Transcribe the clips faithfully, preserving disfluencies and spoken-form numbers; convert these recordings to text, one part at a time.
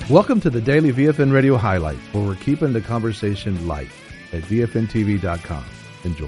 Welcome to the Daily V F N Radio Highlights, where we're keeping the conversation light at V F N T V dot com. Enjoy.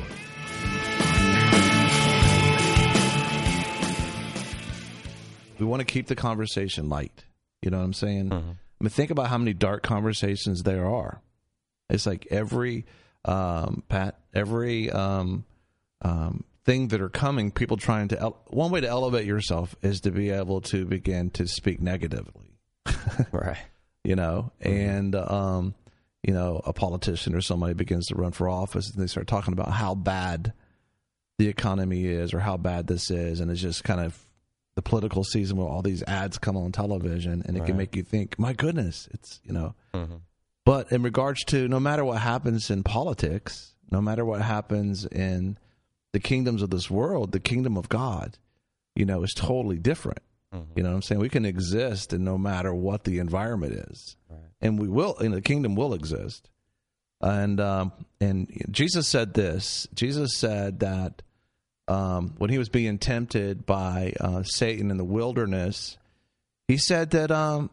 We want to keep the conversation light. You know what I'm saying? Mm-hmm. I mean, think about how many dark conversations there are. It's like every, um, Pat, every um, um, thing that are coming, people trying to, ele- one way to elevate yourself is to be able to begin to speak negatively. Right. You know, Mm-hmm. and, um, you know, a politician or somebody begins to run for office and they start talking about how bad the economy is or how bad this is. And it's just kind of the political season where all these ads come on television and it Right. can make you think, my goodness, it's, you know. Mm-hmm. But in regards to no matter what happens in politics, no matter what happens in the kingdoms of this world, the kingdom of God, you know, is totally different. Mm-hmm. You know what I'm saying? We can exist and no matter what the environment is. Right. And we will, and the kingdom will exist. And um, and Jesus said this. Jesus said that um, when he was being tempted by uh, Satan in the wilderness, he said that um,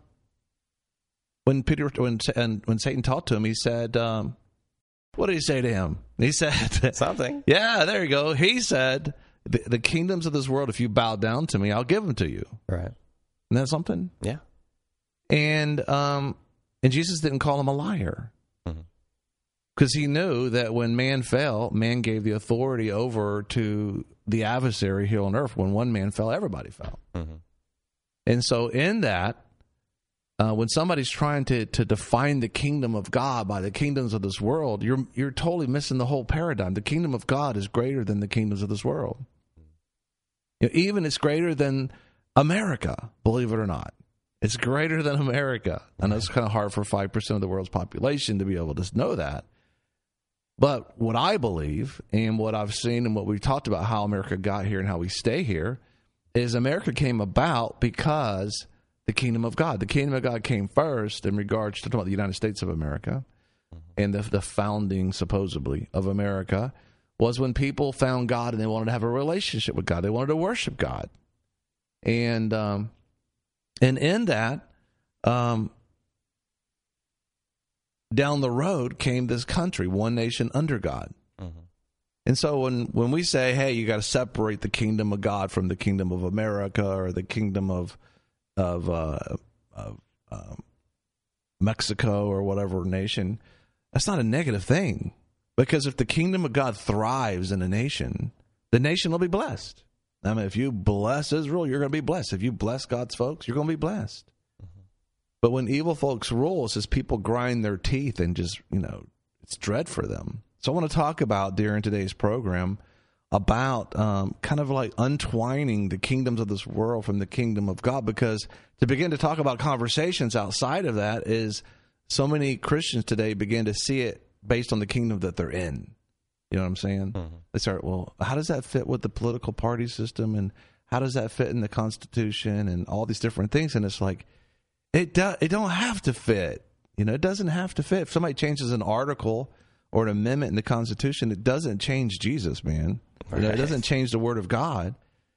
when Peter, when and when Satan talked to him, he said, um, "What did he say to him?" He said Something. Yeah, there you go. He said, the, "The kingdoms of this world, if you bow down to me, I'll give them to you." Right. Isn't that something? Yeah. And um, and Jesus didn't call him a liar. Because he knew that when man fell, man gave the authority over to the adversary here on earth. When one man fell, everybody fell. Mm-hmm. And so in that, uh, when somebody's trying to, to define the kingdom of God by the kingdoms of this world, you're you're totally missing the whole paradigm. The kingdom of God is greater than the kingdoms of this world. You know, even it's greater than America, believe it or not. It's greater than America. I know it's kind of hard for five percent of the world's population to be able to know that. But what I believe and what I've seen and what we've talked about how America got here and how we stay here is America came about because the kingdom of God. The kingdom of God came first in regards to talking about the United States of America and the, the founding, supposedly, of America was when people found God and they wanted to have a relationship with God. They wanted to worship God. And, um, and in that, um, down the road came this country, one nation under God. Mm-hmm. And so when, when we say, hey, you got to separate the kingdom of God from the kingdom of America or the kingdom of of, uh, of um, Mexico or whatever nation, that's not a negative thing. Because if the kingdom of God thrives in a nation, the nation will be blessed. I mean, if you bless Israel, you're going to be blessed. If you bless God's folks, you're going to be blessed. But when evil folks rule, it says people grind their teeth and just, you know, it's dread for them. So I want to talk about during today's program about um, kind of like untwining the kingdoms of this world from the kingdom of God. Because to begin to talk about conversations outside of that is so many Christians today begin to see it based on the kingdom that they're in. You know what I'm saying? Mm-hmm. They start, well, how does that fit with the political party system? And how does that fit in the Constitution and all these different things? And it's like, It do, it don't have to fit. You know, it doesn't have to fit. If somebody changes an article or an amendment in the Constitution, it doesn't change Jesus, man. Right. You know, it doesn't change the Word of God.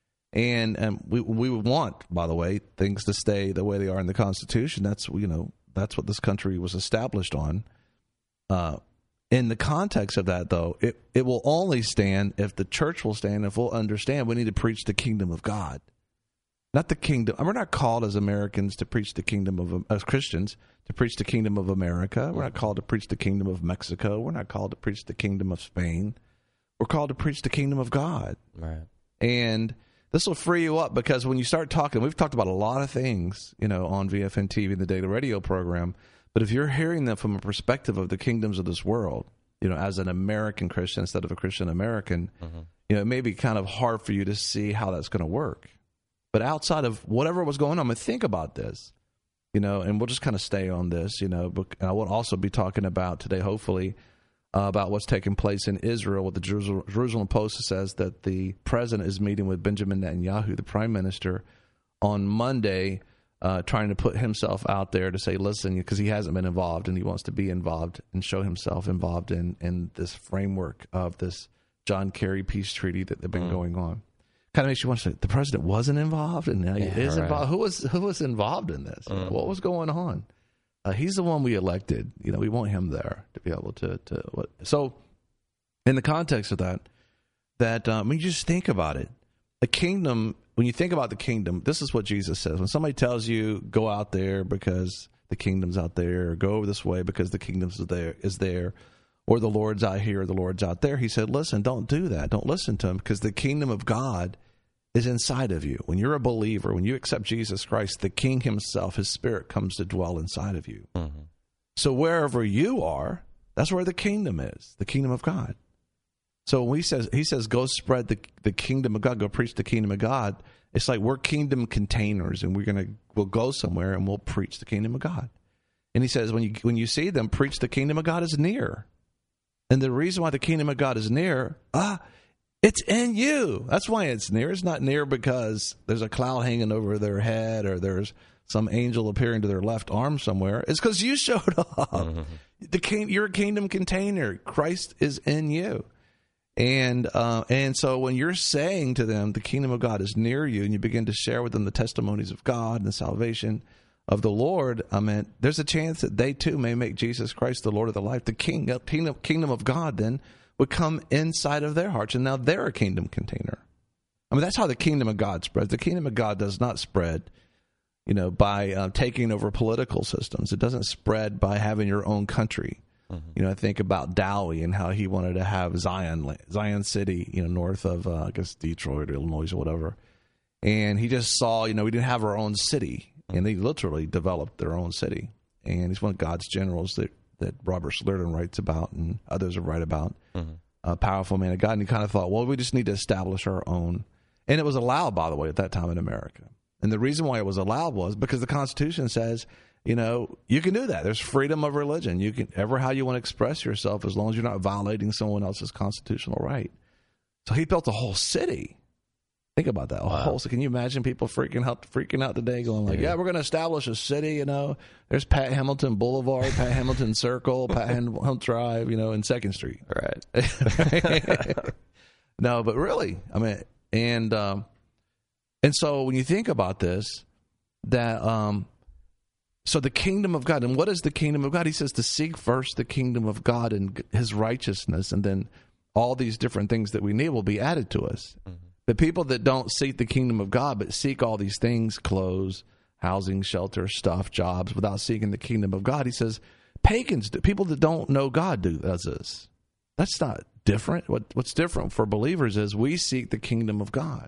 And um, we we want, by the way, things to stay the way they are in the Constitution. That's, you know, that's what this country was established on. Uh, in the context of that, though, it, it will only stand if the church will stand, if we'll understand we need to preach the kingdom of God. Not the kingdom. We're not called as Americans to preach the kingdom of, as Christians, to preach the kingdom of America. We're not called to preach the kingdom of Mexico. We're not called to preach the kingdom of Spain. We're called to preach the kingdom of God. Right. And this will free you up because when you start talking, we've talked about a lot of things, you know, on V F N T V, the daily radio program. But if you're hearing them from a perspective of the kingdoms of this world, you know, as an American Christian instead of a Christian American, mm-hmm. you know, it may be kind of hard for you to see how that's going to work. But outside of whatever was going on, I mean, think about this, you know, and we'll just kind of stay on this, you know. But I will also be talking about today, hopefully, uh, about what's taking place in Israel. What the Jerusalem, Jerusalem Post says that the president is meeting with Benjamin Netanyahu, the prime minister, on Monday, uh, trying to put himself out there to say, listen, because he hasn't been involved and he wants to be involved and show himself involved in, in this framework of this John Kerry peace treaty that they've been mm. going on. Kind of makes you want to say, the president wasn't involved and now he yeah, is right. involved. Who was who was involved in this? Mm. What was going on? Uh, he's the one we elected. You know, we want him there to be able to. to what? So, in the context of that, that um, when you just think about it, a kingdom. When you think about the kingdom, this is what Jesus says. When somebody tells you, go out there because the kingdom's out there, or go over this way because the kingdom's there, is there, or the Lord's out here, or the Lord's out there, he said, listen, don't do that. Don't listen to him, because the kingdom of God is inside of you. When you're a believer, when you accept Jesus Christ, the King himself, his Spirit, comes to dwell inside of you. Mm-hmm. So wherever you are, that's where the kingdom is, the kingdom of God. So when he says, he says, go spread the the kingdom of God, go preach the kingdom of God, it's like we're kingdom containers, and we're gonna we'll go somewhere and we'll preach the kingdom of God. And he says, when you when you see them, preach the kingdom of God is near. And the reason why the kingdom of God is near, ah, it's in you. That's why it's near. It's not near because there's a cloud hanging over their head, or there's some angel appearing to their left arm somewhere. It's because you showed up. Mm-hmm. The king, you're a kingdom container. Christ is in you. And uh, and so when you're saying to them, the kingdom of God is near you, and you begin to share with them the testimonies of God and the salvation of the Lord, I mean, there's a chance that they too may make Jesus Christ the Lord of their life. The king, kingdom, kingdom of God then would come inside of their hearts, and now they're a kingdom container. I mean, that's how the kingdom of God spreads. The kingdom of God does not spread, you know, by uh, taking over political systems. It doesn't spread by having your own country. Mm-hmm. You know, I think about Dowie and how he wanted to have Zion, Zion City, you know, north of, uh, I guess, Detroit or Illinois or whatever. And he just saw, you know, we didn't have our own city. Mm-hmm. And they literally developed their own city. And he's one of God's generals that, that Robert Slurden writes about and others have write about. Mm-hmm. A powerful man of God. And he kind of thought, well, we just need to establish our own. And it was allowed, by the way, at that time in America. And the reason why it was allowed was because the Constitution says, you know, you can do that. There's freedom of religion. You can ever how you want to express yourself, as long as you're not violating someone else's constitutional right. So he built a whole city. Think about that. A wow. whole. So can you imagine people freaking out, freaking out today, going like, yeah, yeah we're going to establish a city. You know, there's Pat Hamilton Boulevard, Pat Hamilton Circle, Pat Hamilton Drive, you know, and Second Street. Right. No, but really, I mean, and um, and so when you think about this, that um. So the kingdom of God, and what is the kingdom of God? He says to seek first the kingdom of God and his righteousness, and then all these different things that we need will be added to us. Mm-hmm. The people that don't seek the kingdom of God, but seek all these things, clothes, housing, shelter, stuff, jobs, without seeking the kingdom of God, he says, pagans, people that don't know God do does this. That's not different. What, what's different for believers is we seek the kingdom of God.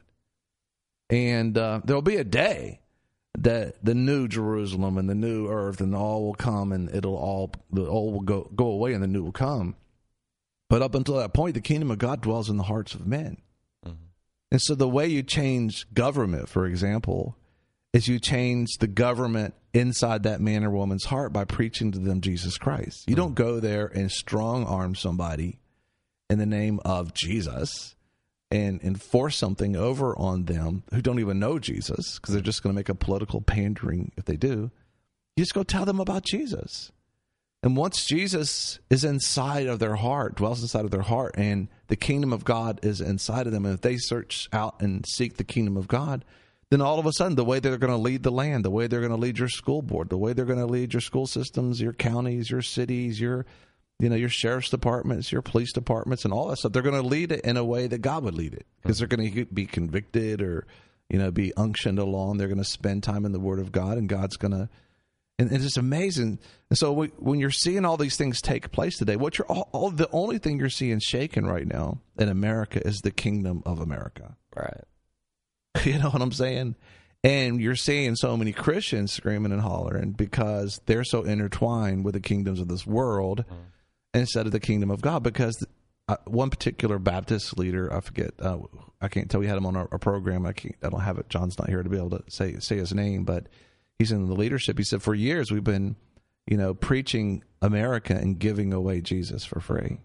And uh, there'll be a day that the new Jerusalem and the new earth and all will come, and it'll all the old will go go away and the new will come. But up until that point, the kingdom of God dwells in the hearts of men. Mm-hmm. And so the way you change government, for example, is you change the government inside that man or woman's heart by preaching to them Jesus Christ. You mm-hmm. don't go there and strong arm somebody in the name of Jesus and enforce something over on them who don't even know Jesus, because they're just going to make a political pandering if they do. You just go tell them about Jesus. And once Jesus is inside of their heart, dwells inside of their heart, and the kingdom of God is inside of them, and if they search out and seek the kingdom of God, then all of a sudden the way they're going to lead the land, the way they're going to lead your school board, the way they're going to lead your school systems, your counties, your cities, your you know, your sheriff's departments, your police departments, and all that stuff, they're going to lead it in a way that God would lead it, because they're going to be convicted or, you know, be unctioned along. They're going to spend time in the Word of God, and God's going to, and it's just amazing. And so we, when you're seeing all these things take place today, what you're all, all the only thing you're seeing shaken right now in America is the kingdom of America. Right. You know what I'm saying? And you're seeing so many Christians screaming and hollering because they're so intertwined with the kingdoms of this world. Mm-hmm. Instead of the kingdom of God, because uh, one particular Baptist leader, I forget, uh, I can't tell, we had him on our, our program. I can't, I don't have it. John's not here to be able to say say his name, but he's in the leadership. He said, for years we've been, you know, preaching America and giving away Jesus for free.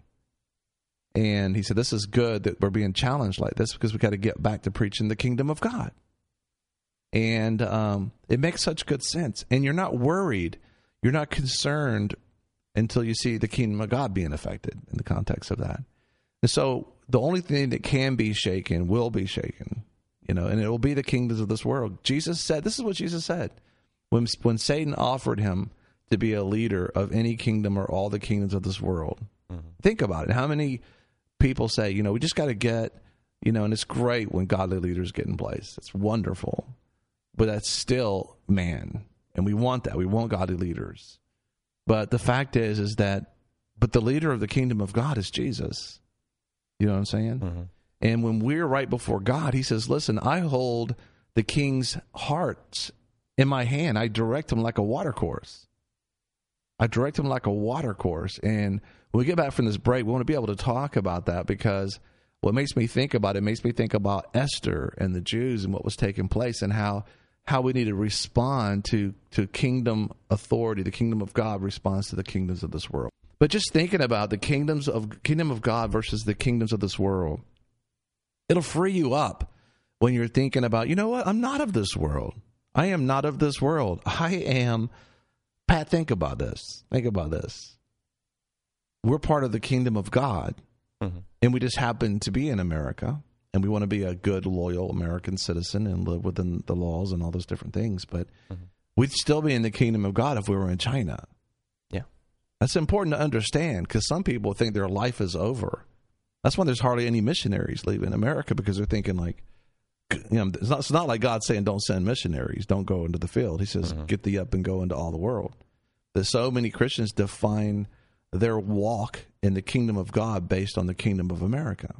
And he said, this is good that we're being challenged like this, because we got to get back to preaching the kingdom of God. And um, it makes such good sense. And you're not worried. You're not concerned until you see the kingdom of God being affected in the context of that. And so the only thing that can be shaken will be shaken, you know, and it will be the kingdoms of this world. Jesus said, this is what Jesus said. When, when Satan offered him to be a leader of any kingdom or all the kingdoms of this world. Mm-hmm. Think about it. How many people say, you know, we just got to get, you know, and it's great when godly leaders get in place. It's wonderful. But that's still man. And we want that. We want godly leaders. But the fact is, is that, but the leader of the kingdom of God is Jesus. You know what I'm saying? Mm-hmm. And when we're right before God, he says, listen, I hold the king's hearts in my hand. I direct him like a water course. I direct him like a water course. And when we get back from this break, we want to be able to talk about that, because what makes me think about it, it makes me think about Esther and the Jews and what was taking place, and how how we need to respond to, to kingdom authority. The kingdom of God responds to the kingdoms of this world. But just thinking about the kingdoms of kingdom of God versus the kingdoms of this world, it'll free you up when you're thinking about, you know what, I'm not of this world. I am not of this world. I am, Pat, think about this. Think about this. We're part of the kingdom of God, mm-hmm. and we just happen to be in America, and we want to be a good, loyal American citizen and live within the laws and all those different things. But mm-hmm. we'd still be in the kingdom of God if we were in China. Yeah. That's important to understand, because some people think their life is over. That's why there's hardly any missionaries leaving America, because they're thinking like, you know, it's not, it's not like God saying don't send missionaries, don't go into the field. He says, mm-hmm. get thee up and go into all the world. There's so many Christians define their walk in the kingdom of God based on the kingdom of America.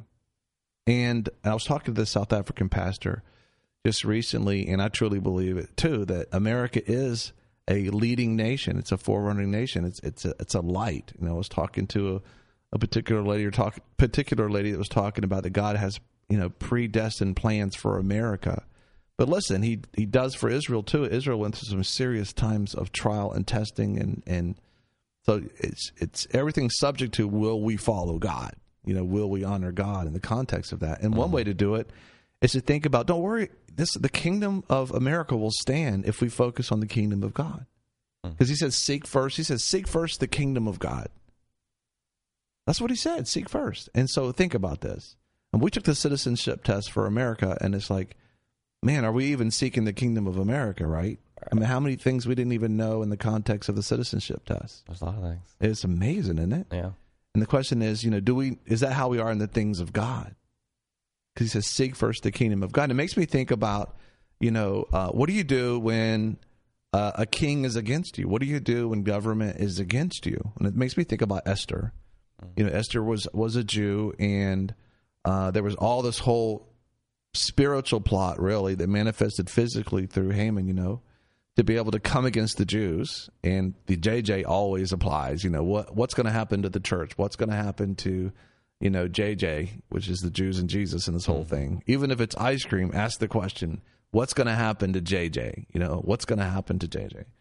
And I was talking to this South African pastor just recently, and I truly believe it too, that America is a leading nation. It's a forerunning nation. It's it's a, it's a light. You know, I was talking to a, a particular lady or talk particular lady that was talking about that God has, you know, predestined plans for America. But listen, he he does for Israel too. Israel went through some serious times of trial and testing, and and so it's it's everything subject to, will we follow God? You know, will we honor God in the context of that? And one mm-hmm. way to do it is to think about, don't worry, this the kingdom of America will stand if we focus on the kingdom of God. Because mm-hmm. he says, seek first. He says, seek first the kingdom of God. That's what he said, seek first. And so think about this. And we took the citizenship test for America, and it's like, man, are we even seeking the kingdom of America, right? I mean, how many things we didn't even know in the context of the citizenship test? There's a lot of things. It's amazing, isn't it? Yeah. And the question is, you know, do we, is that how we are in the things of God? Because he says, seek first the kingdom of God. And it makes me think about, you know, uh, what do you do when uh, a king is against you? What do you do when government is against you? And it makes me think about Esther. Mm-hmm. You know, Esther was, was a Jew, and uh, there was all this whole spiritual plot, really, that manifested physically through Haman, you know, to be able to come against the Jews. And the J J always applies, you know, what what's going to happen to the church? What's going to happen to, you know, J J, which is the Jews and Jesus in this whole thing? Even if it's ice cream, ask the question, what's going to happen to J J? You know, what's going to happen to J J?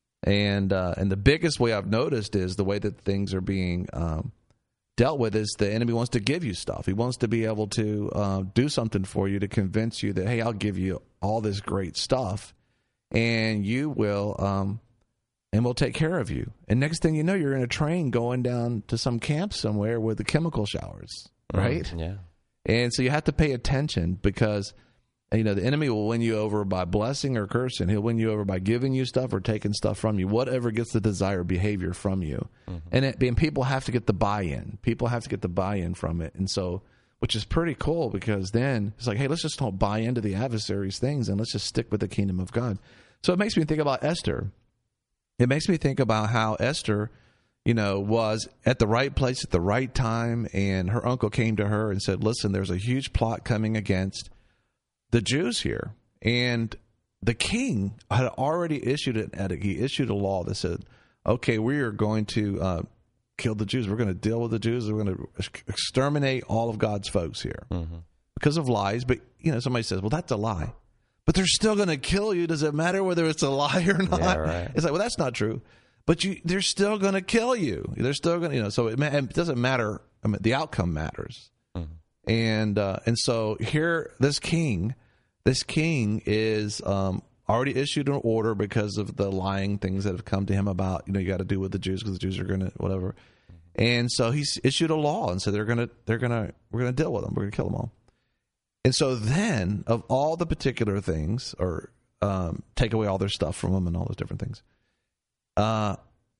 And uh, and the biggest way I've noticed is the way that things are being um, dealt with is the enemy wants to give you stuff. He wants to be able to uh, do something for you to convince you that, hey, I'll give you all this great stuff, and you will, um, and we'll take care of you. And next thing you know, you're in a train going down to some camp somewhere with the chemical showers, right? Mm, yeah. And so you have to pay attention, because, you know, the enemy will win you over by blessing or cursing. He'll win you over by giving you stuff or taking stuff from you, whatever gets the desired behavior from you. Mm-hmm. And, it, and people have to get the buy-in. People have to get the buy-in from it. And so, which is pretty cool, because then it's like, hey, let's just don't buy into the adversary's things, and let's just stick with the kingdom of God. So it makes me think about Esther. It makes me think about how Esther, you know, was at the right place at the right time, and her uncle came to her and said, listen, there's a huge plot coming against the Jews here. And the king had already issued an edict. He issued a law that said, okay, we are going to uh, kill the Jews. We're going to deal with the Jews. We're going to exterminate all of God's folks here mm-hmm. because of lies. But, you know, somebody says, well, that's a lie. But they're still going to kill you. Does it matter whether it's a lie or not? Yeah, right. It's like, well, that's not true. But you, they're still going to kill you. They're still going to, you know, so it, it doesn't matter. I mean, the outcome matters. Mm-hmm. And uh, and so here, this king, this king is um, already issued an order because of the lying things that have come to him about, you know, you got to do with the Jews because the Jews are going to whatever. Mm-hmm. And so he's issued a law and said they're going to they're going to we're going to deal with them. We're going to kill them all. And so then, of all the particular things, or um, take away all their stuff from them and all those different things, uh,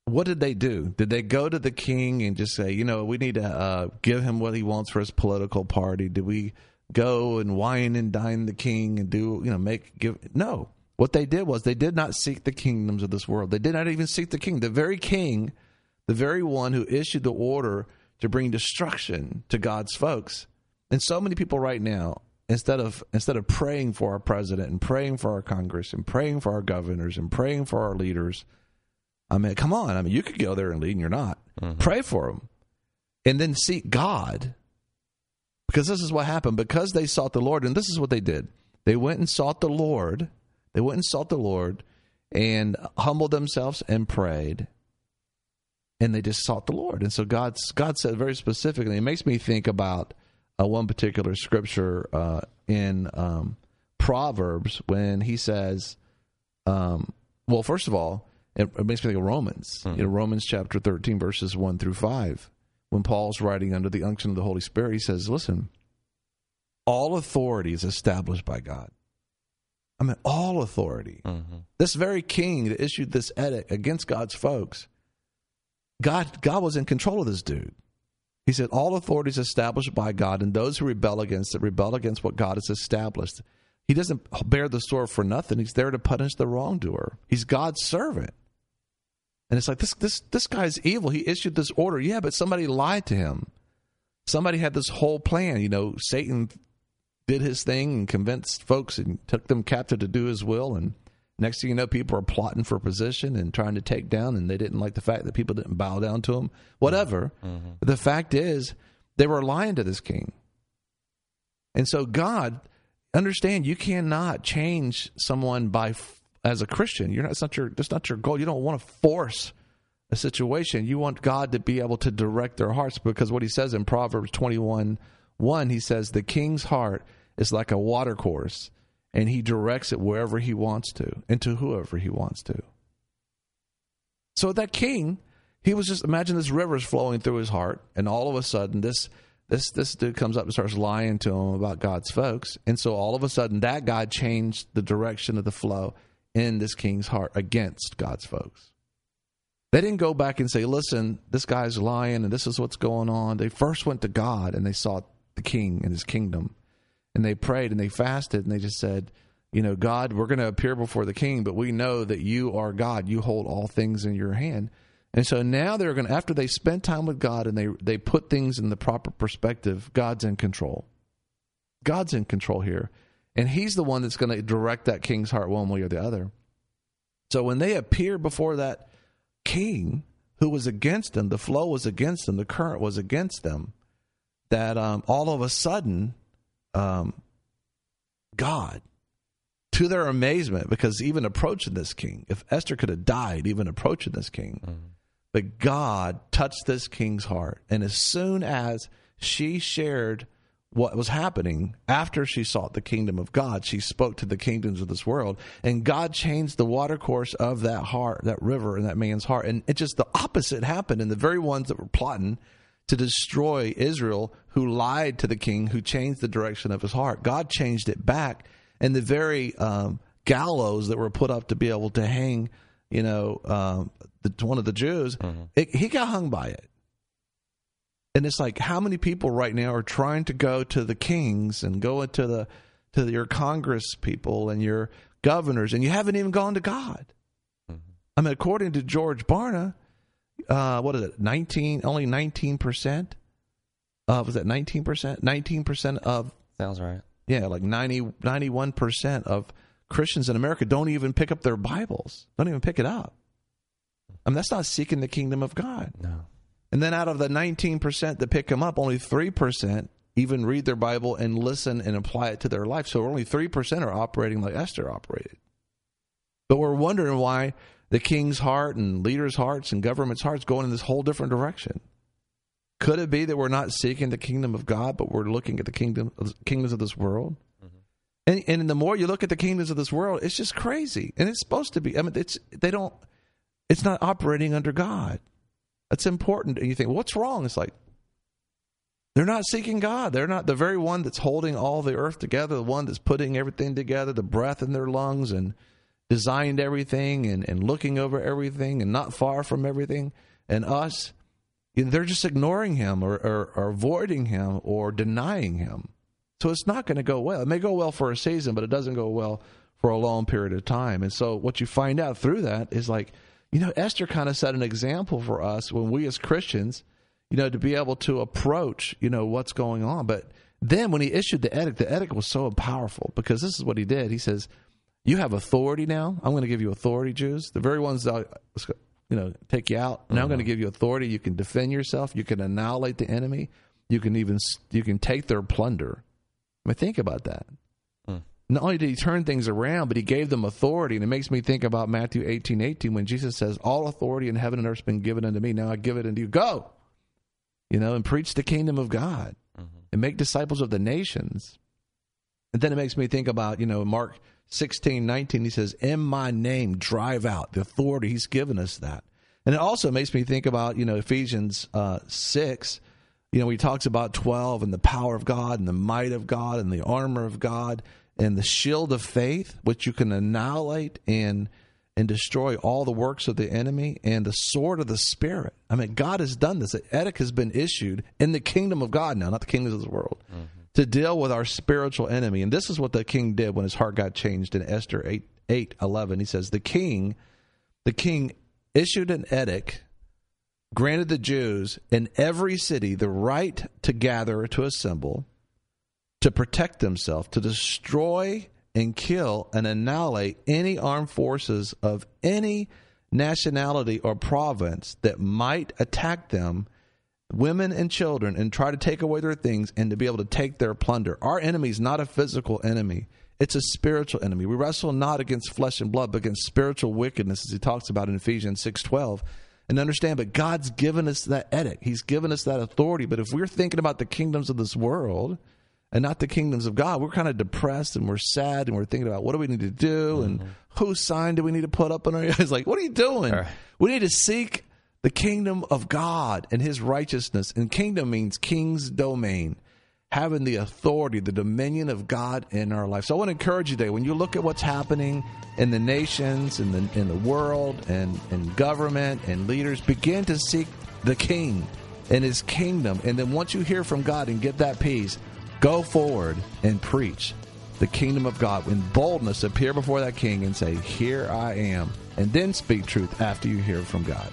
what did they do? Did they go to the king and just say, you know, we need to uh, give him what he wants for his political party? Did we go and wine and dine the king and do, you know, make, give? No. What they did was they did not seek the kingdoms of this world. They did not even seek the king. The very king, the very one who issued the order to bring destruction to God's folks. And so many people right now, instead of instead of praying for our president and praying for our Congress and praying for our governors and praying for our leaders, I mean, come on. I mean, you could go there and lead and you're not. Mm-hmm. Pray for them. And then seek God. Because this is what happened. Because they sought the Lord, and this is what they did. They went and sought the Lord. They went and sought the Lord and humbled themselves and prayed. And they just sought the Lord. And so God's, God said very specifically, it makes me think about uh, one particular scripture uh, in um, Proverbs when he says, um, well, first of all, it, it makes me think of Romans. Mm-hmm. You know, Romans chapter thirteen, verses one through five. When Paul's writing under the unction of the Holy Spirit, he says, listen, all authority is established by God. I mean, all authority. Mm-hmm. This very king that issued this edict against God's folks, God, God was in control of this dude. He said, all authority is established by God, and those who rebel against it rebel against what God has established. He doesn't bear the sword for nothing. He's there to punish the wrongdoer. He's God's servant. And it's like, this this this guy's evil. He issued this order. Yeah, but somebody lied to him. Somebody had this whole plan. You know, Satan did his thing and convinced folks and took them captive to do his will. And next thing you know, people are plotting for position and trying to take down, and they didn't like the fact that people didn't bow down to him. Whatever. Mm-hmm. The fact is, they were lying to this king. And so God, understand, you cannot change someone by as a Christian. You're not, it's not your, that's not your goal. You don't want to force a situation. You want God to be able to direct their hearts, because what he says in Proverbs twenty-one one, he says, the king's heart is like a water course, and he directs it wherever he wants to and to whoever he wants to. So that king, he was just, imagine this river's flowing through his heart, and all of a sudden this this this dude comes up and starts lying to him about God's folks. And so all of a sudden that guy changed the direction of the flow in this king's heart against God's folks. They didn't go back and say, listen, this guy's lying and this is what's going on. They first went to God and they sought the king and his kingdom. And they prayed and they fasted and they just said, you know, God, we're going to appear before the king, but we know that you are God. You hold all things in your hand. And so now they're going to, after they spend time with God and they, they put things in the proper perspective, God's in control. God's in control here. And he's the one that's going to direct that king's heart one way or the other. So when they appeared before that king who was against them, the flow was against them, the current was against them, that um, all of a sudden, um, God, to their amazement, because even approaching this king, if Esther could have died even approaching this king, mm-hmm. but God touched this king's heart. And as soon as she shared what was happening, after she sought the kingdom of God, she spoke to the kingdoms of this world, and God changed the water course of that heart, that river in that man's heart. And it just, the opposite happened. And the very ones that were plotting to destroy Israel, who lied to the king, who changed the direction of his heart, God changed it back. And the very um, gallows that were put up to be able to hang, you know, um, the, one of the Jews, mm-hmm. it, he got hung by it. And it's like, how many people right now are trying to go to the kings and go into the to the, your Congress people and your governors, and you haven't even gone to God? Mm-hmm. I mean, according to George Barna, uh, what is it? Nineteen, only nineteen percent of was that nineteen percent? Nineteen percent of sounds right. Yeah, like ninety, ninety-one percent of Christians in America don't even pick up their Bibles. Don't even pick it up. I mean, that's not seeking the kingdom of God. No. And then out of the nineteen percent that pick them up, only three percent even read their Bible and listen and apply it to their life. So only three percent are operating like Esther operated. But we're wondering why the king's heart and leaders' hearts and government's hearts going in this whole different direction. Could it be that we're not seeking the kingdom of God, but we're looking at the kingdom, kingdoms of this world? Mm-hmm. And, and the more you look at the kingdoms of this world, it's just crazy. And it's supposed to be. I mean, it's they don't. It's not operating under God. That's important. And you think, well, what's wrong? It's like, they're not seeking God. They're not the very one that's holding all the earth together, the one that's putting everything together, the breath in their lungs, and designed everything and, and looking over everything and not far from everything. And us, you know, they're just ignoring him or, or, or avoiding him or denying him. So it's not going to go well. It may go well for a season, but it doesn't go well for a long period of time. And so what you find out through that is like, you know, Esther kind of set an example for us when we as Christians, you know, to be able to approach, you know, what's going on. But then when he issued the edict, the edict was so powerful because this is what he did. He says, you have authority now. I'm going to give you authority, Jews. The very ones that, you know, take you out. Now mm-hmm. I'm going to give you authority. You can defend yourself. You can annihilate the enemy. You can even, you can take their plunder. I mean, think about that. Mm. Not only did he turn things around, but he gave them authority. And it makes me think about Matthew eighteen eighteen when Jesus says, all authority in heaven and earth has been given unto me. Now I give it unto you. Go, you know, and preach the kingdom of God. And make disciples of the nations. And then it makes me think about, you know, Mark sixteen nineteen, he says, in my name, drive out. The authority, he's given us that. And it also makes me think about, you know, Ephesians uh, six, you know, he talks about twelve and the power of God and the might of God and the armor of God and the shield of faith, which you can annihilate and and destroy all the works of the enemy, and the sword of the Spirit. I mean, God has done this. The edict has been issued in the kingdom of God now, not the kingdoms of the world, mm-hmm. to deal with our spiritual enemy. And this is what the king did when his heart got changed in Esther eight, eight eleven. He says, the king, the king issued an edict, granted the Jews in every city the right to gather or to assemble, to protect themselves, to destroy and kill and annihilate any armed forces of any nationality or province that might attack them, women and children, and try to take away their things and to be able to take their plunder. Our enemy is not a physical enemy. It's a spiritual enemy. We wrestle not against flesh and blood, but against spiritual wickedness, as he talks about in Ephesians six twelve. And understand, but God's given us that edict. He's given us that authority. But if we're thinking about the kingdoms of this world and not the kingdoms of God, we're kind of depressed and we're sad and we're thinking about what do we need to do and mm-hmm. whose sign do we need to put up on our eyes? Like, what are you doing? Right. We need to seek the kingdom of God and his righteousness. And kingdom means king's domain, having the authority, the dominion of God in our life. So I want to encourage you today, when you look at what's happening in the nations, in the in the world, and in government and leaders, begin to seek the king and his kingdom. And then once you hear from God and get that peace, go forward and preach the kingdom of God in boldness. Appear before that king and say, here I am. And then speak truth after you hear from God.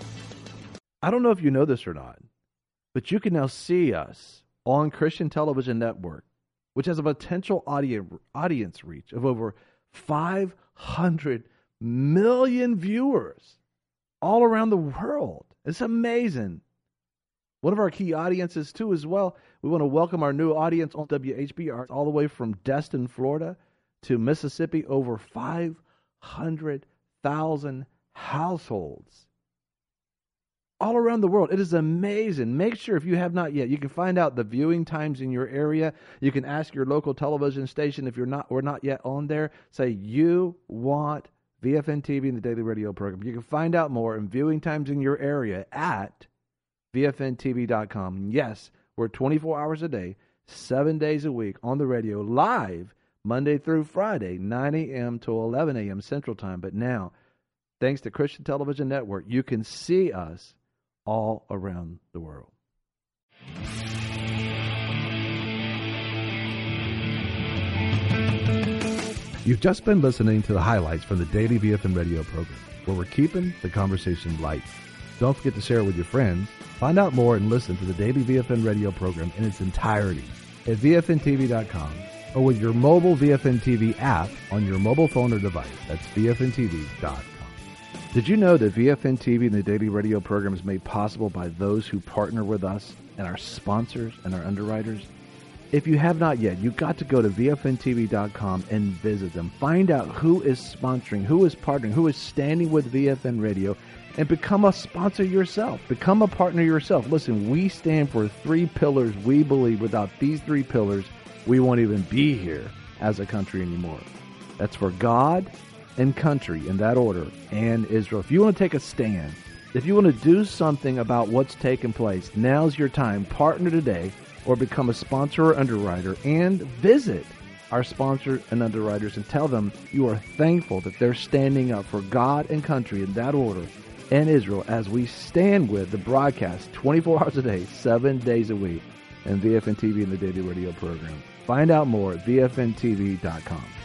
I don't know if you know this or not, but you can now see us on Christian Television Network, which has a potential audience audience reach of over five hundred million viewers all around the world. It's amazing. One of our key audiences, too, as well, we want to welcome our new audience on W H B R all the way from Destin, Florida to Mississippi, over five hundred thousand households all around the world. It is amazing. Make sure, if you have not yet, you can find out the viewing times in your area. You can ask your local television station if you're not or not yet on there. Say you want V F N T V and the Daily Radio program. You can find out more and viewing times in your area at V F N T V dot com. Yes, we're twenty-four hours a day, seven days a week on the radio, live Monday through Friday, nine a.m. to eleven a.m. Central Time. But now, thanks to Christian Television Network, you can see us all around the world. You've just been listening to the highlights from the Daily V F N Radio program, where we're keeping the conversation light. Don't forget to share it with your friends. Find out more and listen to the Daily V F N Radio program in its entirety at V F N T V dot com or with your mobile V F N T V app on your mobile phone or device. That's V F N T V dot com. Did you know that V F N T V and the Daily Radio program is made possible by those who partner with us and our sponsors and our underwriters? If you have not yet, you've got to go to V F N T V dot com and visit them. Find out who is sponsoring, who is partnering, who is standing with V F N Radio, and become a sponsor yourself. Become a partner yourself. Listen, we stand for three pillars. We believe without these three pillars, we won't even be here as a country anymore. That's for God and country in that order, and Israel. If you want to take a stand, if you want to do something about what's taking place, now's your time. Partner today or become a sponsor or underwriter and visit our sponsors and underwriters, and tell them you are thankful that they're standing up for God and country in that order and Israel as we stand with the broadcast twenty-four hours a day, seven days a week, and V F N T V and the Daily Radio program. Find out more at V F N T V dot com.